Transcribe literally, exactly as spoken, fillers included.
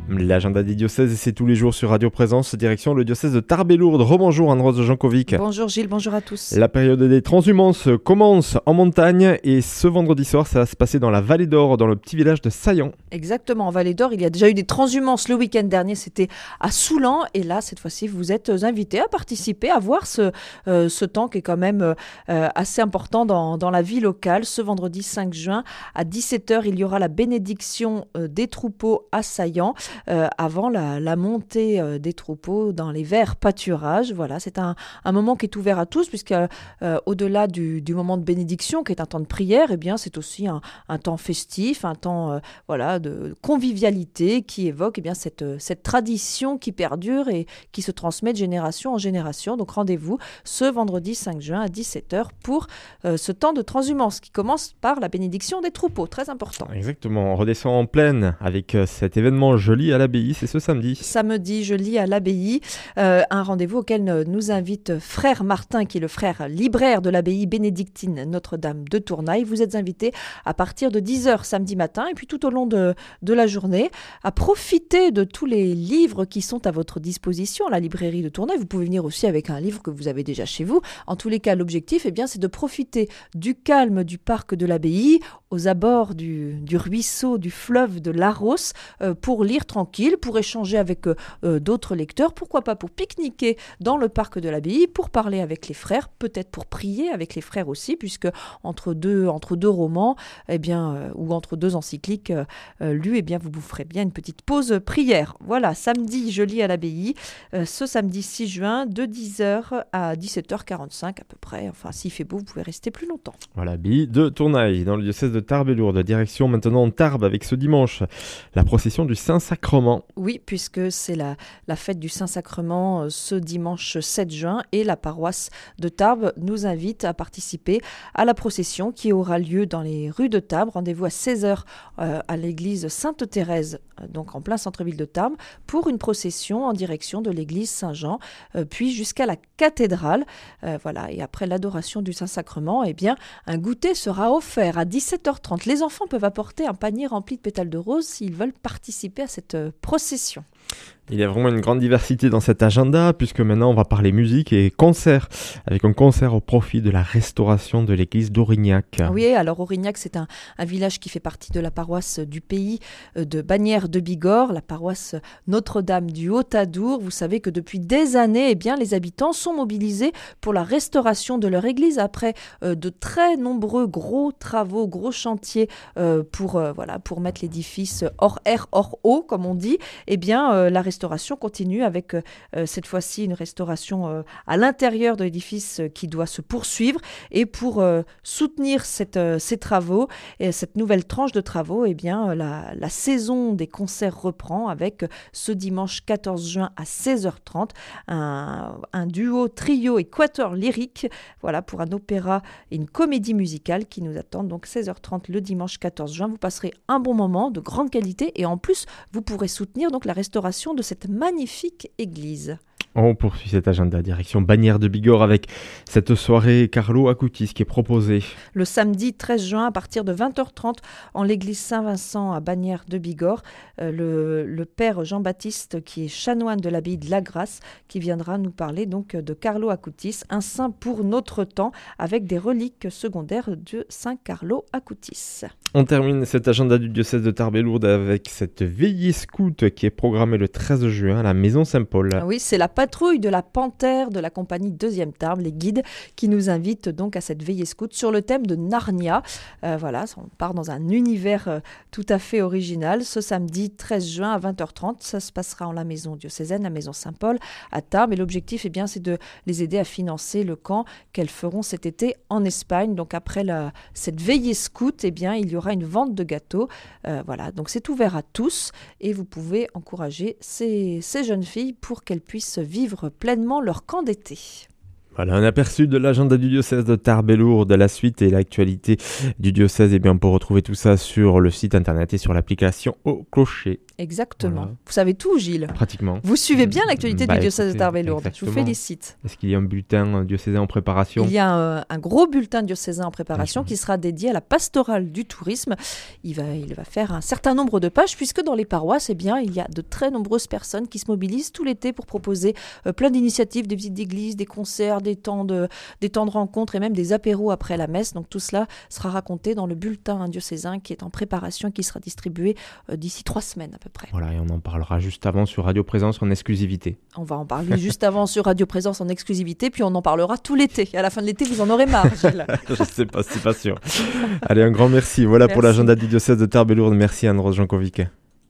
L'agenda des diocèses, c'est tous les jours sur Radio Présence, direction le diocèse de Tarbes et Lourdes. Rebonjour Anne-Rose Jankovic. Bonjour Gilles, bonjour à tous. La période des transhumances commence en montagne et ce vendredi soir, ça va se passer dans la Vallée d'Or, dans le petit village de Saillant. Exactement, en Vallée d'Or, il y a déjà eu des transhumances le week-end dernier, c'était à Soulan. Et là, cette fois-ci, vous êtes invités à participer, à voir ce, euh, ce temps qui est quand même euh, assez important dans, dans la vie locale. Ce vendredi cinq juin, à dix-sept heures, il y aura la bénédiction euh, des troupeaux à Saillant. Euh, avant la, la montée euh, des troupeaux dans les verts pâturages. Voilà, c'est un, un moment qui est ouvert à tous, puisque euh, au-delà du, du moment de bénédiction, qui est un temps de prière, eh bien, c'est aussi un, un temps festif, un temps euh, voilà, de convivialité qui évoque eh bien, cette, cette tradition qui perdure et qui se transmet de génération en génération. Donc rendez-vous ce vendredi cinq juin à dix-sept heures pour euh, ce temps de transhumance qui commence par la bénédiction des troupeaux, très important. Exactement, on redescend en plaine avec euh, cet événement joli à l'abbaye, c'est ce samedi. Samedi, je lis à l'abbaye, euh, un rendez-vous auquel nous invite frère Martin, qui est le frère libraire de l'abbaye bénédictine Notre-Dame de Tournaille. Vous êtes invités à partir de dix heures samedi matin et puis tout au long de, de la journée à profiter de tous les livres qui sont à votre disposition à la librairie de Tournaille. Vous pouvez venir aussi avec un livre que vous avez déjà chez vous. En tous les cas, l'objectif, eh bien, c'est de profiter du calme du parc de l'abbaye, aux abords du, du ruisseau, du fleuve de l'Arros, euh, pour lire tranquille, pour échanger avec euh, d'autres lecteurs, pourquoi pas pour pique-niquer dans le parc de l'abbaye, pour parler avec les frères, peut-être pour prier avec les frères aussi, puisque entre deux, entre deux romans, eh bien, euh, ou entre deux encycliques euh, euh, lues, eh bien, vous vous ferez bien une petite pause prière. Voilà, samedi, je lis à l'abbaye, euh, ce samedi six juin, de dix heures à dix-sept heures quarante-cinq à peu près. Enfin, s'il fait beau, vous pouvez rester plus longtemps. Voilà, l'abbaye de Tournaille, dans le diocèse de Tarbes et Lourdes. Direction maintenant Tarbes avec ce dimanche, la procession du Saint-Sacrement. Oui, puisque c'est la, la fête du Saint-Sacrement euh, ce dimanche sept juin et la paroisse de Tarbes nous invite à participer à la procession qui aura lieu dans les rues de Tarbes. Rendez-vous à seize heures euh, à l'église Sainte-Thérèse, euh, donc en plein centre-ville de Tarbes, pour une procession en direction de l'église Saint-Jean, euh, puis jusqu'à la cathédrale. Euh, voilà, et après l'adoration du Saint-Sacrement, eh bien, un goûter sera offert à dix-sept heures trente. Les enfants peuvent apporter un panier rempli de pétales de rose s'ils veulent participer à cette euh, procession. Il y a vraiment une grande diversité dans cet agenda, puisque maintenant on va parler musique et concert, avec un concert au profit de la restauration de l'église d'Aurignac. Oui, alors Aurignac, c'est un, un village qui fait partie de la paroisse du pays de Bagnères de Bigorre, la paroisse Notre-Dame du Haut-Adour. Vous savez que depuis des années, eh bien, les habitants sont mobilisés pour la restauration de leur église après euh, de très nombreux gros travaux, gros chantiers euh, pour, euh, voilà, pour mettre l'édifice hors air, hors eau, comme on dit. Eh bien, euh, la restauration continue avec euh, cette fois-ci une restauration euh, à l'intérieur de l'édifice euh, qui doit se poursuivre. Et pour euh, soutenir cette, euh, ces travaux et cette nouvelle tranche de travaux, eh bien, euh, la, la saison des concerts reprend avec euh, ce dimanche quatorze juin à seize heures trente un, un duo, trio et quatuor lyrique, voilà, pour un opéra et une comédie musicale qui nous attendent. Donc seize heures trente le dimanche quatorze juin. Vous passerez un bon moment de grande qualité et en plus, vous pourrez soutenir donc la restauration de cette magnifique église. On poursuit cet agenda direction Bagnères de Bigorre avec cette soirée Carlo Acutis qui est proposée. Le samedi treize juin à partir de vingt heures trente en l'église Saint-Vincent à Bagnères de Bigorre, euh, le, le père Jean-Baptiste qui est chanoine de l'abbaye de la Grâce qui viendra nous parler donc de Carlo Acutis, un saint pour notre temps avec des reliques secondaires de Saint Carlo Acutis. On termine cet agenda du diocèse de Tarbes et Lourdes avec cette veillée scout qui est programmée le treize juin à la maison Saint-Paul. Ah oui, c'est la patrouille de la Panthère de la compagnie Deuxième Tarbes, les guides qui nous invitent donc à cette veillée scout sur le thème de Narnia. Euh, voilà, on part dans un univers euh, tout à fait original. Ce samedi treize juin à vingt heures trente, ça se passera en la maison diocésaine, la maison Saint-Paul à Tarbes. Et l'objectif, eh bien, c'est de les aider à financer le camp qu'elles feront cet été en Espagne. Donc après la, cette veillée scout, eh bien, il y aura une vente de gâteaux. Euh, voilà, donc c'est ouvert à tous et vous pouvez encourager ces, ces jeunes filles pour qu'elles puissent vivre pleinement leur camp d'été. Voilà, un aperçu de l'agenda du diocèse de Tarbes-et-Lourdes, la suite et l'actualité du diocèse. Et bien, on peut retrouver tout ça sur le site internet et sur l'application Au Clocher. Exactement. Voilà. Vous savez tout, Gilles. Pratiquement. Vous suivez bien l'actualité Bah, du diocèse écoutez, de Tarbes-et-Lourdes. Je exactement. vous félicite. Est-ce qu'il y a un bulletin diocésain en préparation? Il y a un, un gros bulletin diocésain en préparation D'accord. qui sera dédié à la pastorale du tourisme. Il va, il va faire un certain nombre de pages puisque dans les paroisses, eh bien, il y a de très nombreuses personnes qui se mobilisent tout l'été pour proposer euh, plein d'initiatives, des visites d'église, des concerts, des temps de, des temps de rencontres et même des apéros après la messe. Donc tout cela sera raconté dans le bulletin diocésain qui est en préparation et qui sera distribué euh, d'ici trois semaines à peu près. Voilà, et on en parlera juste avant sur Radio Présence en exclusivité. On va en parler juste avant sur Radio Présence en exclusivité, puis on en parlera tout l'été. À la fin de l'été, vous en aurez marre, Gilles. Je sais pas, c'est pas sûr. Allez, un grand merci. Voilà Merci. pour l'agenda du diocèse de Tarbes-et-Lourdes. Merci Anne-Rose Jankovic.